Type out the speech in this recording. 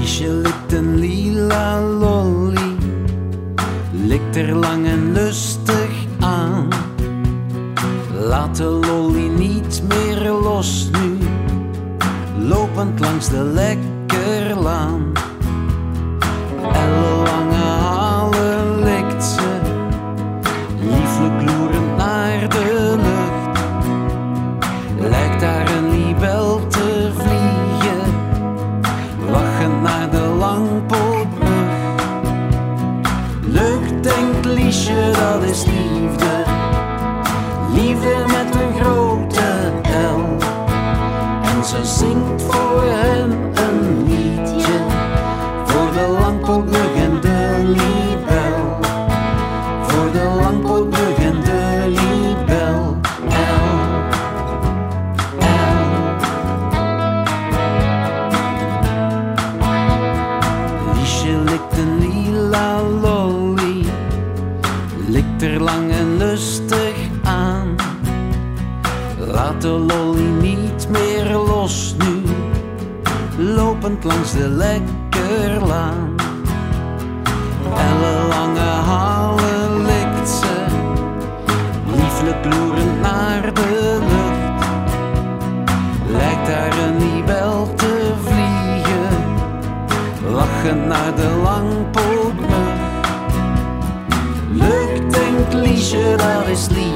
Liesje likt een lila lolly, likt er lang en lustig aan. Laat de lolly niet meer los nu, lopend langs de lekkerlaan. Ellenlange halen likt ze, lieflijk loerend naar de lucht. Lijkt daar een libel te vliegen, wachend naar de langpootmug. Leuk, denkt Liesje, dat is liefde, liefde met een grote L. En ze zingt voor hen een liedje, voor de langpootmug en de libel. Voor de langpootmug en de libel. L, L. Liesje likt een lila lolly, likt er lang en lustig aan. Laat de lolly niet meer los nu, lopend langs de lekkerlaan. Ellenlange halen likt ze, lieflijk loerend naar de lucht. Lijkt daar een libel te vliegen, lachend naar de langpootmug. Leuk, denkt Liesje, dat is lief.